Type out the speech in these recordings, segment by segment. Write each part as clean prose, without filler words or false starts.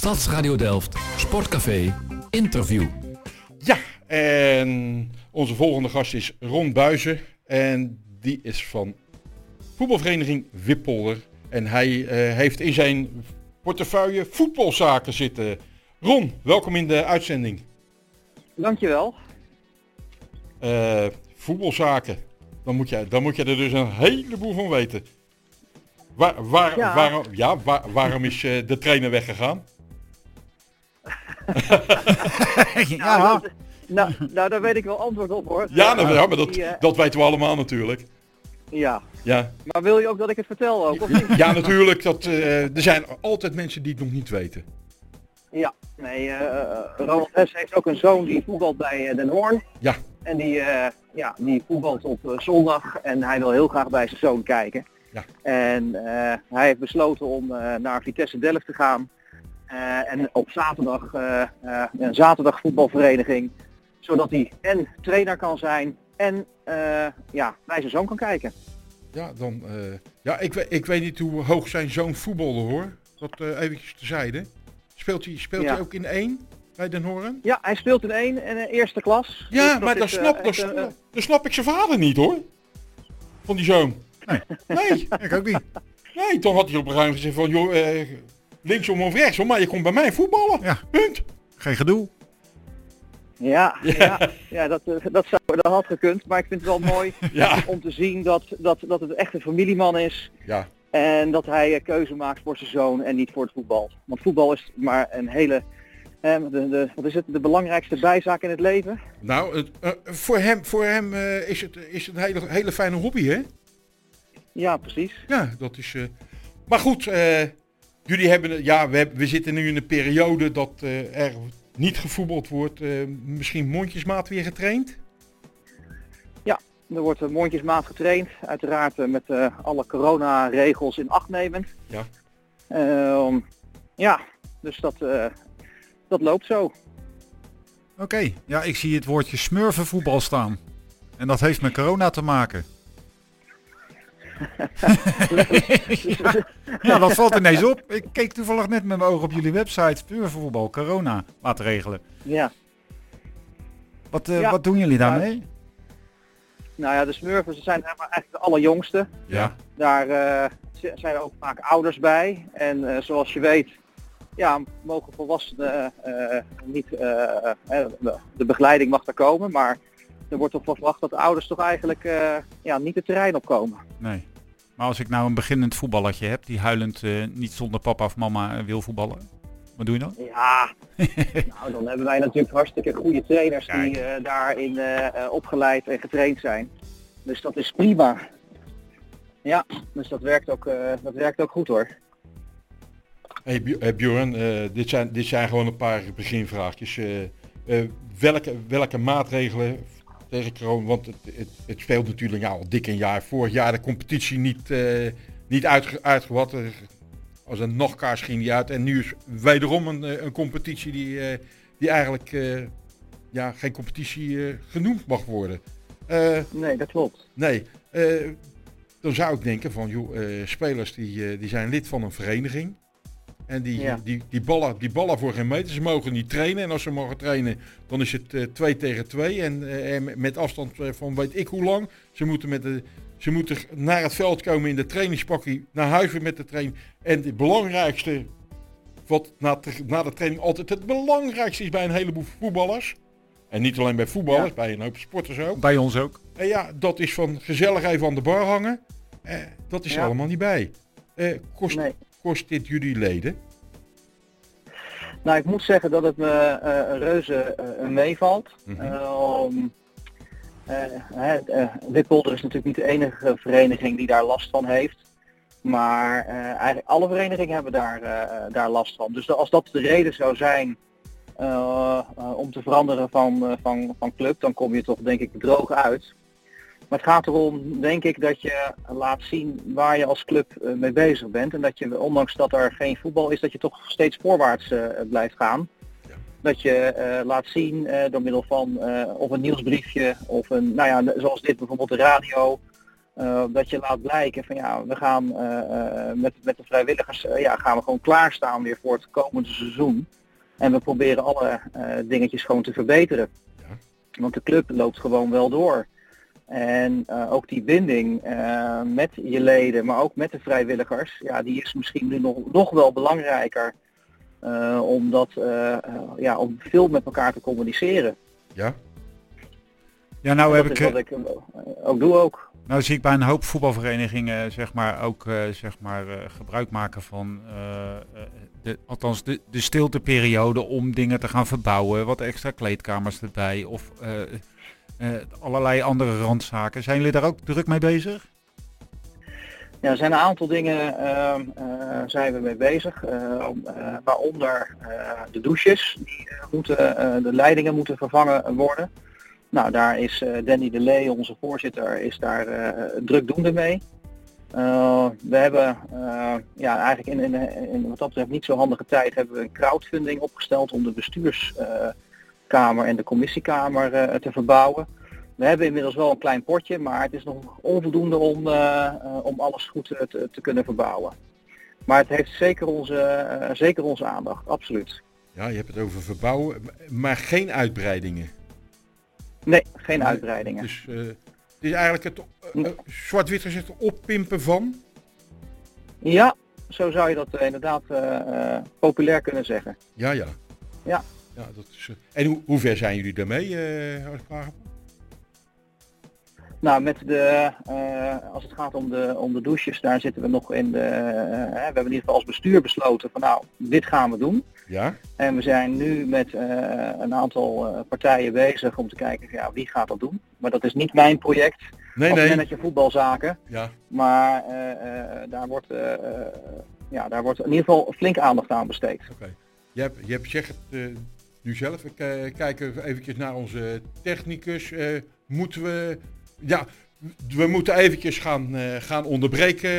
Stadsradio Delft, Sportcafé, interview. Ja, en onze volgende gast is Ron Buijzen en die is van voetbalvereniging Wippolder. En hij heeft in zijn portefeuille voetbalzaken zitten. Ron, welkom in de uitzending. Dankjewel. Voetbalzaken, dan moet je er dus een heleboel van weten. Waarom is de trainer weggegaan? Nou, daar weet ik wel antwoord op hoor. Maar dat weten we allemaal natuurlijk. Ja. Ja. Maar wil je ook dat ik het vertel ook, of niet? Ja, natuurlijk. Er zijn altijd mensen die het nog niet weten. Ja, nee, Ronald Hess heeft ook een zoon die voetbalt bij Den Hoorn. Ja. En die voetbalt op zondag en hij wil heel graag bij zijn zoon kijken. Ja. En hij heeft besloten om naar Vitesse Delft te gaan. En op zaterdag, een zaterdag voetbalvereniging, zodat hij en trainer kan zijn en bij zijn zoon kan kijken. Ja, dan, ik weet niet hoe hoog zijn zoon voetbalde hoor. Dat eventjes terzijde. Speelt hij ook in 1 bij Den Hoorn? Ja, hij speelt in 1 en eerste klas. Ja, dus maar dan snap ik zijn vader niet hoor. Van die zoon. Nee, ik ook niet. Nee, dan had hij op een gegeven moment gezegd van joh, linksom of rechtsom, maar je komt bij mij voetballen. Ja. Punt. Geen gedoe. Ja, dat had gekund, maar ik vind het wel mooi om te zien dat het echt een familieman is. Ja. En dat hij keuze maakt voor zijn zoon en niet voor het voetbal. Want voetbal is maar een hele, de belangrijkste bijzaak in het leven. Nou, voor hem is het een hele fijne hobby, hè? Ja, precies. Ja, dat is... Maar goed, jullie hebben... we zitten nu in een periode dat er niet gevoetbald wordt. Misschien mondjesmaat weer getraind? Ja, er wordt mondjesmaat getraind. Uiteraard met alle coronaregels in acht nemend. Ja. Dus dat loopt zo. Oké, ja, ik zie het woordje smurfenvoetbal staan. En dat heeft met corona te maken. Ja, dat valt ineens op. Ik keek toevallig net met mijn ogen op jullie website. Smurfenvoetbal, corona, maatregelen. Ja. Wat doen jullie daarmee? Nou ja, de smurfen zijn eigenlijk de allerjongste. Ja. Daar zijn er ook vaak ouders bij. En zoals je weet, mogen volwassenen niet, de begeleiding mag er komen, maar er wordt toch wel verwacht dat de ouders toch eigenlijk niet het terrein opkomen. Nee. Maar als ik nou een beginnend voetballertje heb die huilend niet zonder papa of mama wil voetballen, wat doe je dan? Ja, nou dan hebben wij natuurlijk hartstikke goede trainers die daarin opgeleid en getraind zijn. Dus dat is prima. Ja, dus dat werkt ook goed hoor. Hey Björn, dit zijn gewoon een paar beginvraagjes. Welke maatregelen tegen corona, want het speelt natuurlijk al dik een jaar. Vorig jaar de competitie niet uitgewat. Als een nachtkaars ging die uit. En nu is wederom een competitie die eigenlijk geen competitie genoemd mag worden. Nee, dat klopt. Nee, dan zou ik denken van spelers die zijn lid van een vereniging. En die ballen voor geen meter. Ze mogen niet trainen. En als ze mogen trainen, dan is het 2 tegen 2. En met afstand van weet ik hoe lang. Ze moeten naar het veld komen in de trainingspakkie. Naar huis weer met de training. En het belangrijkste, wat na de training altijd het belangrijkste is bij een heleboel voetballers. En niet alleen bij voetballers, bij een hoop sporters ook. Bij ons ook. En ja, dat is van gezellig even aan de bar hangen. Dat is er allemaal niet bij. Kost dit jullie leden? Nou, ik moet zeggen dat het me reuze meevalt. Wippolder is natuurlijk niet de enige vereniging die daar last van heeft. Maar eigenlijk alle verenigingen hebben daar last van. Dus als dat de reden zou zijn om te veranderen van club, dan kom je toch denk ik droog uit. Maar het gaat erom, denk ik, dat je laat zien waar je als club mee bezig bent. En dat je, ondanks dat er geen voetbal is, dat je toch steeds voorwaarts blijft gaan. Ja. Dat je laat zien door middel van of een nieuwsbriefje of zoals dit bijvoorbeeld de radio. Dat je laat blijken van ja, we gaan met de vrijwilligers gaan we gewoon klaarstaan weer voor het komende seizoen. En we proberen alle dingetjes gewoon te verbeteren. Ja. Want de club loopt gewoon wel door. En ook die binding met je leden, maar ook met de vrijwilligers, ja, die is misschien nu nog wel belangrijker. Om veel met elkaar te communiceren. Ja. Ja, nou heb ik... wat ik ook doe ook. Nou zie ik bij een hoop voetbalverenigingen gebruik maken van de stilteperiode om dingen te gaan verbouwen. Wat extra kleedkamers erbij of allerlei andere randzaken. Zijn jullie daar ook druk mee bezig? Ja, er zijn een aantal dingen zijn we mee bezig. Waaronder de douches. De leidingen moeten vervangen worden. Nou, daar is Danny de Lee, onze voorzitter, is daar drukdoende mee. We hebben eigenlijk in wat dat betreft niet zo handige tijd hebben we een crowdfunding opgesteld om de bestuurskamer en de commissiekamer te verbouwen. We hebben inmiddels wel een klein potje, maar het is nog onvoldoende om alles goed te kunnen verbouwen. Maar het heeft zeker onze aandacht, absoluut. Ja, je hebt het over verbouwen, maar geen uitbreidingen. Nee, geen uitbreidingen. Dus het is eigenlijk het zwart-wit gezegd oppimpen van? Ja, zo zou je dat inderdaad populair kunnen zeggen. Ja. Ja, dat is, en hoe ver zijn jullie daarmee? Als ik vraag? Nou, als het gaat om de douches, daar zitten we nog in we hebben in ieder geval als bestuur besloten van nou, dit gaan we doen. Ja. En we zijn nu met een aantal partijen bezig om te kijken van, ja, wie gaat dat doen. Maar dat is niet mijn project als manager voetbalzaken. Ja. Maar daar wordt in ieder geval flink aandacht aan besteed. Okay. Je hebt gezegd nu zelf, we kijken eventjes naar onze technicus. Moeten we... Ja, we moeten eventjes gaan onderbreken,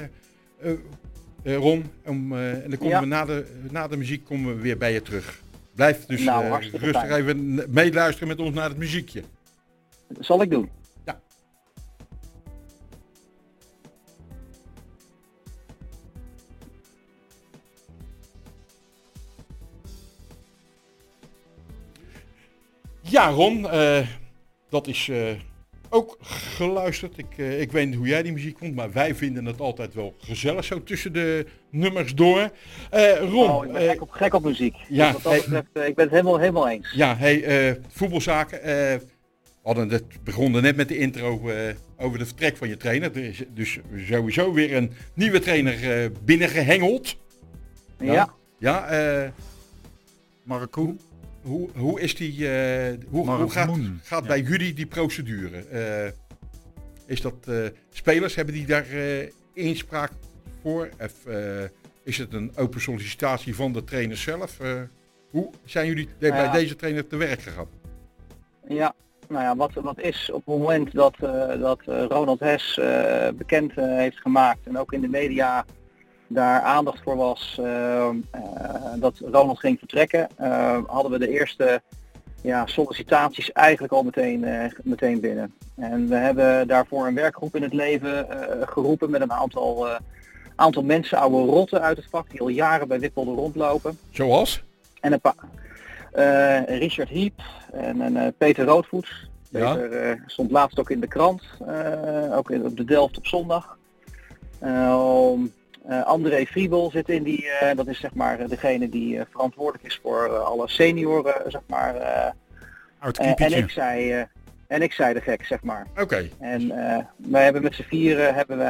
Ron. En dan komen we na de muziek komen we weer bij je terug. Blijf dus rustig even meeluisteren met ons naar het muziekje. Dat zal ik doen. Ja. Ja, Ron, dat is... ook geluisterd. Ik weet niet hoe jij die muziek vond, maar wij vinden het altijd wel gezellig zo tussen de nummers door. Ron. Ik ben gek op muziek. Ja, dus wat dat betreft, ik ben het helemaal eens. Ja, voetbalzaken. Het begon net met de intro over de vertrek van je trainer. Er is dus sowieso weer een nieuwe trainer binnengehengeld. Ja. Ja. Mark Koen. Hoe is die? Hoe gaat bij jullie die procedure? Is dat spelers hebben die daar inspraak voor? Of is het een open sollicitatie van de trainer zelf? Hoe zijn jullie bij deze trainer te werk gegaan? Ja, nou ja, wat is op het moment dat Ronald Hes bekend heeft gemaakt en ook in de media daar aandacht voor was dat Ronald ging vertrekken, hadden we de eerste sollicitaties eigenlijk al meteen binnen. En we hebben daarvoor een werkgroep in het leven geroepen met een aantal mensen, oude rotten uit het vak, die al jaren bij Wippolder rondlopen. Zoals? En een paar Richard Hiep en Peter Roodvoets. Peter stond laatst ook in de krant, ook op de Delft op zondag. André Friebel zit in die, dat is zeg maar degene die verantwoordelijk is voor alle senioren, zeg maar. En ik zei de gek, zeg maar. Oké. En wij hebben met z'n vieren hebben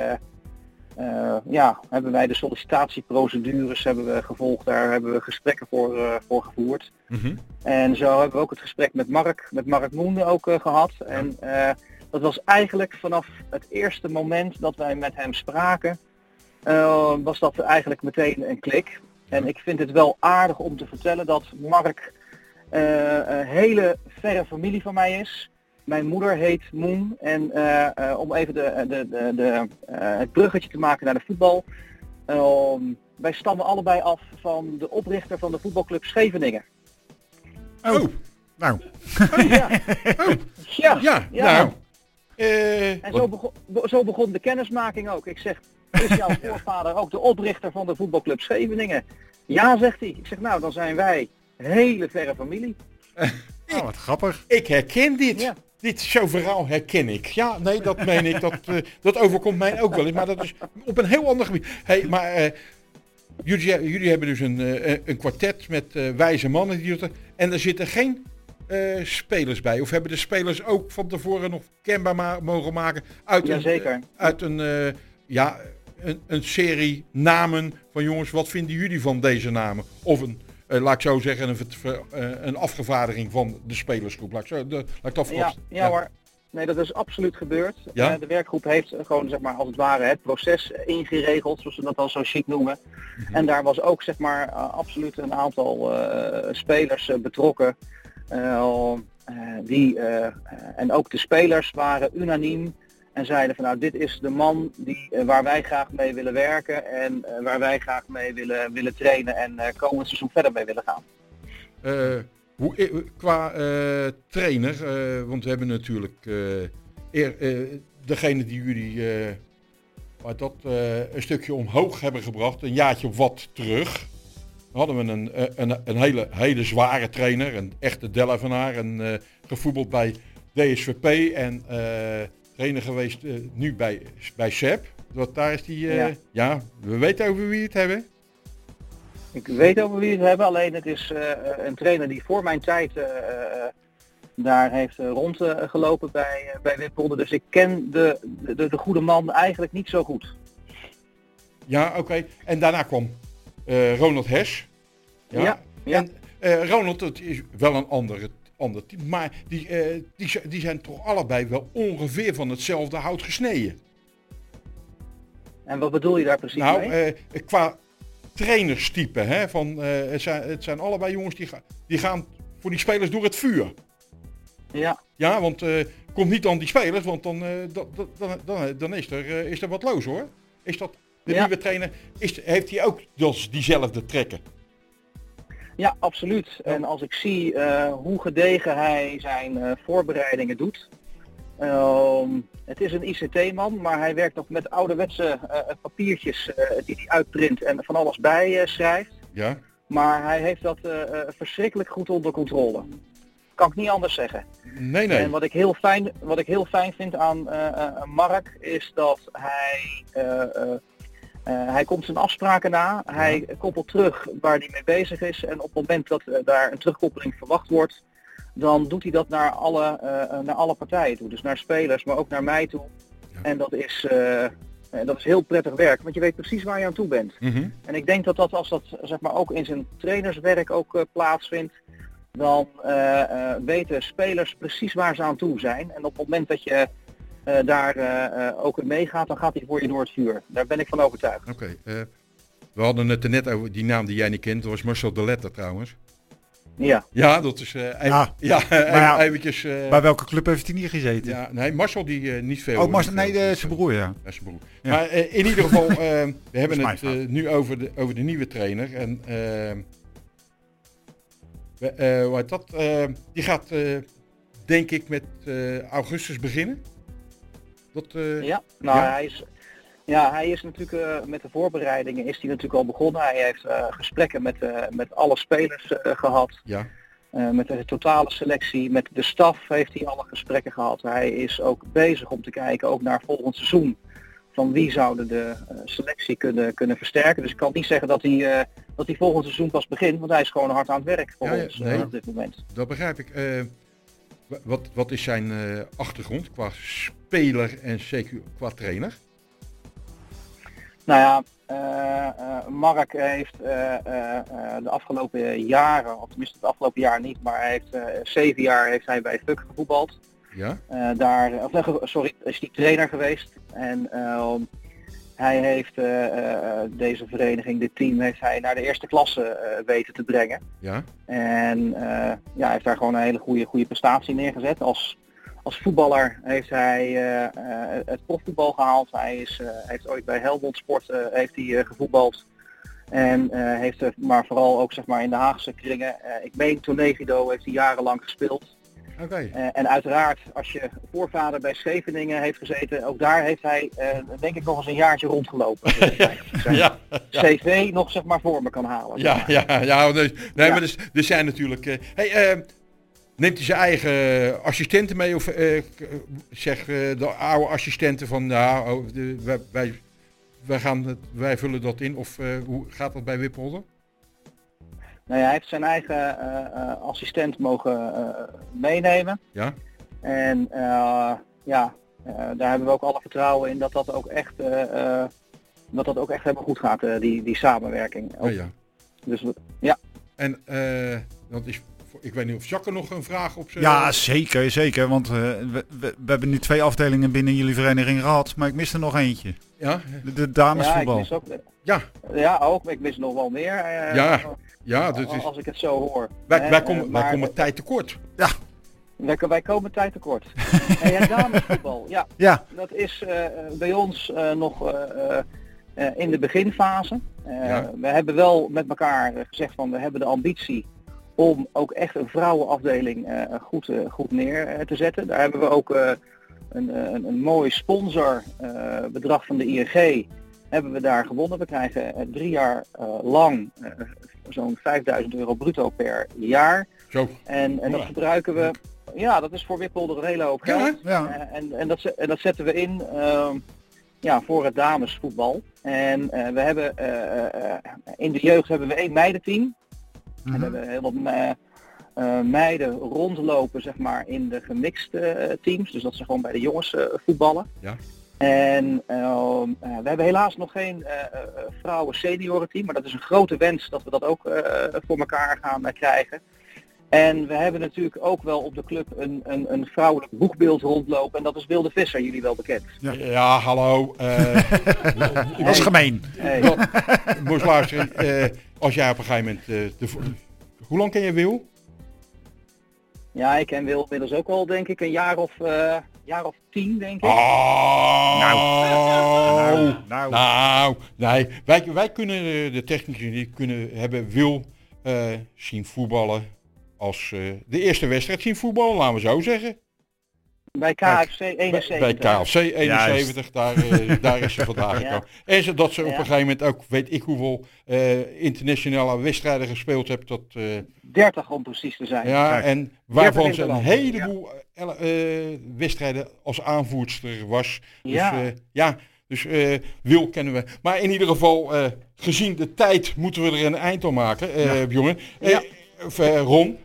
wij de sollicitatieprocedures gevolgd, daar hebben we gesprekken voor gevoerd. Mm-hmm. En zo hebben we ook het gesprek met Mark Moen ook gehad. Ja. En dat was eigenlijk vanaf het eerste moment dat wij met hem spraken, was dat eigenlijk meteen een klik. En ik vind het wel aardig om te vertellen dat Mark een hele verre familie van mij is. Mijn moeder heet Moen en om even het bruggetje te maken naar de voetbal. Wij stammen allebei af van de oprichter van de voetbalclub Scheveningen. Oh, nou. Ja. Oh. Ja, nou. En zo begon de kennismaking ook. Ik zeg, is jouw voorvader ook de oprichter van de voetbalclub Scheveningen? Ja, zegt hij. Ik zeg, nou, dan zijn wij hele verre familie. Wat grappig. Ik herken dit. Ja. Zo'n verhaal herken ik. Ja, nee, dat meen ik. Dat overkomt mij ook wel eens. Maar dat is op een heel ander gebied. Hey, maar jullie hebben dus een kwartet met wijze mannen. En er zitten geen spelers bij. Of hebben de spelers ook van tevoren nog kenbaar mogen maken uit een serie namen van jongens, wat vinden jullie van deze namen? Of laat ik zo zeggen, een afgevaardiging van de spelersgroep. Laat ik dat ja, maar nee, dat is absoluut gebeurd. Ja? De werkgroep heeft gewoon, zeg maar, als het ware het proces ingeregeld, zoals we dat al zo chic noemen. Mm-hmm. En daar was ook, zeg maar, absoluut een aantal spelers betrokken. En ook de spelers waren unaniem en zeiden van, nou, dit is de man waar wij graag mee willen werken en waar wij graag mee willen trainen en komend seizoen verder mee willen gaan. Qua trainer, want we hebben natuurlijk degene die jullie een stukje omhoog hebben gebracht, een jaartje of wat terug. Hadden we een hele zware trainer, een echte Delfenaar, en gevoetbald bij DSVP en trainer geweest nu bij SEP. Daar is die, we weten over wie het hebben. Ik weet over wie het hebben, alleen het is een trainer die voor mijn tijd daar heeft rondgelopen bij Wippolder. Dus ik ken de goede man eigenlijk niet zo goed. Ja, oké. En daarna kwam Ronald Hes. Ja. En Ronald, het is wel een ander type, maar die zijn toch allebei wel ongeveer van hetzelfde hout gesneden. En wat bedoel je daar precies mee? Qua trainerstype, hè, het zijn allebei jongens die gaan voor die spelers door het vuur. Ja. Ja, want komt niet aan die spelers, want dan is er wat los, hoor. Is dat de nieuwe trainer, heeft hij ook diezelfde trekken? Ja, absoluut. En als ik zie hoe gedegen hij zijn voorbereidingen doet. Het is een ICT-man, maar hij werkt nog met ouderwetse papiertjes die hij uitprint en van alles bij schrijft. Ja. Maar hij heeft dat verschrikkelijk goed onder controle. Kan ik niet anders zeggen. Nee. En wat ik heel fijn vind aan Mark is dat hij komt zijn afspraken na, hij koppelt terug waar hij mee bezig is en op het moment dat daar een terugkoppeling verwacht wordt, dan doet hij dat naar alle partijen toe. Dus naar spelers, maar ook naar mij toe. Ja. En dat is heel prettig werk, want je weet precies waar je aan toe bent. Mm-hmm. En ik denk dat als dat, zeg maar, ook in zijn trainerswerk ook plaatsvindt, dan weten spelers precies waar ze aan toe zijn. En op het moment dat je daar ook in meegaat, dan gaat hij voor je door het vuur. Daar ben ik van overtuigd. Oké. We hadden het er net over die naam die jij niet kent. Dat was Marcel de Letter trouwens. Ja. Ja, dat is eventjes... Bij welke club heeft hij niet gezeten? Ja, nee, Marcel die niet veel... Oh, Marcel, zijn broer, ja. Ja, zijn broer. Ja. Maar in ieder geval, we hebben het nu over de nieuwe trainer. En hoe heet dat? Die gaat, denk ik, met augustus beginnen. Hij is natuurlijk met de voorbereidingen is hij natuurlijk al begonnen. Hij heeft gesprekken met alle spelers gehad. Ja. Met de totale selectie, met de staf heeft hij alle gesprekken gehad. Hij is ook bezig om te kijken, ook naar volgend seizoen, van wie zouden de selectie kunnen versterken. Dus ik kan niet zeggen dat hij volgend seizoen pas begint, want hij is gewoon hard aan het werk voor ons op dit moment. Dat begrijp ik. Wat is zijn achtergrond qua speler en zeker qua trainer? Nou ja, Mark heeft de afgelopen jaren, of tenminste het afgelopen jaar niet, maar hij heeft 7 jaar heeft hij bij FUK gevoetbald. Ja? Is hij trainer geweest. En hij heeft deze vereniging, dit team, heeft hij naar de eerste klasse weten te brengen. Ja? En hij heeft daar gewoon een hele goede prestatie neergezet. Als voetballer heeft hij het profvoetbal gehaald. Hij heeft ooit bij Helmond Sport gevoetbald. En heeft maar vooral ook, zeg maar, in de Haagse kringen. Ik meen Tonegido heeft hij jarenlang gespeeld. Oké. En uiteraard, als je voorvader bij Scheveningen heeft gezeten, ook daar heeft hij denk ik nog eens een jaartje rondgelopen. Dus zijn cv nog zeg maar voor me kan halen. Nee, maar er zijn natuurlijk... neemt hij zijn eigen assistenten mee of de oude assistenten van wij vullen dat in of hoe gaat dat bij Wipholder? Nou ja, hij heeft zijn eigen assistent mogen meenemen. Ja. En daar hebben we ook alle vertrouwen in dat dat ook echt helemaal goed gaat, die samenwerking. Oh, ja. Dus ja. En dat is, ik weet niet of Jacques nog een vraag op zijn... Ja, zeker. Want we hebben nu 2 afdelingen binnen jullie vereniging gehad, maar ik mis er nog eentje. Ja? De damesvoetbal. Ja, ik mis ook. Ja. Ja, ook. Ik mis nog wel meer. Als ik het zo hoor. Wij komen tijd tekort. Ja. Wij komen tijd tekort. En damesvoetbal, ja. Dat is bij ons nog in de beginfase. We hebben wel met elkaar gezegd van we hebben de ambitie om ook echt een vrouwenafdeling goed neer te zetten. Daar hebben we ook een mooi sponsorbedrag van de ING hebben we daar gewonnen. We krijgen 3 jaar lang zo'n €5.000 bruto per jaar. Zo. En dat gebruiken we. Ja, dat is voor Wipholder een hele hoop geld. Ja. En dat zetten we in voor het damesvoetbal. En we hebben in de jeugd hebben we 1 meidenteam. En we hebben heel wat meiden rondlopen zeg maar in de gemixte teams. Dus dat ze gewoon bij de jongens voetballen. Ja. En we hebben helaas nog geen vrouwen seniorenteam. Maar dat is een grote wens dat we dat ook voor elkaar gaan krijgen. En we hebben natuurlijk ook wel op de club een vrouwelijk boegbeeld rondlopen. En dat is Wilde Visser, jullie wel bekend. Ja hallo. Dat is gemeen. Moest luisteren. Als jij op een gegeven moment... hoe lang ken je Wil? Ja, ik ken Wil inmiddels ook al denk ik een jaar of 10 denk ik. Nou, nee. Wij kunnen de technici die hebben Wil zien voetballen als de eerste wedstrijd zien voetballen, laten we zo zeggen. Bij KFC 71. Bij KFC 71, daar is ze vandaag gekomen. En dat ze op een gegeven moment ook, weet ik hoeveel internationale wedstrijden gespeeld heeft. 30 om precies te zijn. Ja, Kijk, en waarvan ze een heleboel wedstrijden als aanvoerster was. Dus Wil kennen we. Maar in ieder geval, gezien de tijd moeten we er een eind aan maken, jongen. Ron,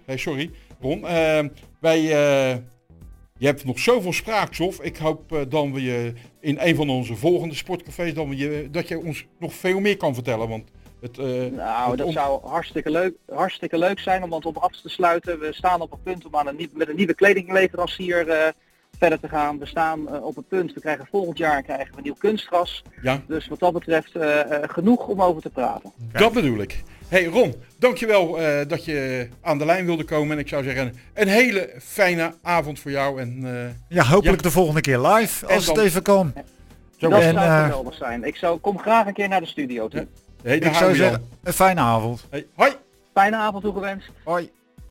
je hebt nog zoveel spraakstof. Ik hoop dan we je in een van onze volgende sportcafés dat je ons nog veel meer kan vertellen. Want dat zou hartstikke leuk zijn om af te sluiten. We staan op het punt om met een nieuwe kledingleverancier verder te gaan. We staan op het punt, volgend jaar krijgen we nieuw kunstgras. Ja. Dus wat dat betreft genoeg om over te praten. Dat bedoel ik. Hey Ron, dankjewel dat je aan de lijn wilde komen. En ik zou zeggen, een hele fijne avond voor jou. En, hopelijk de volgende keer live, als het even kan. Dat zou geweldig zijn. Kom graag een keer naar de studio toe. Ik zou zeggen, een fijne avond. Hey, hoi! Fijne avond toegewenst. Hoi.